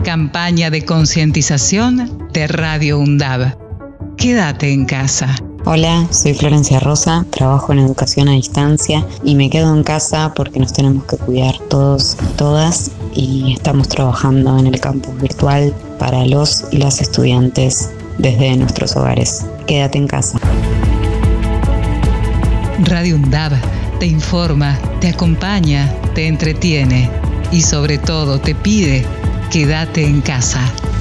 Campaña de concientización de Radio UNDAB. Quédate en casa. Hola, soy Florencia Rosa, trabajo en educación a distancia y me quedo en casa porque nos tenemos que cuidar todos y todas, y estamos trabajando en el campus virtual para los y las estudiantes desde nuestros hogares. Quédate en casa. Radio UNDAB te informa, te acompaña, te entretiene y sobre todo te pide: quédate en casa.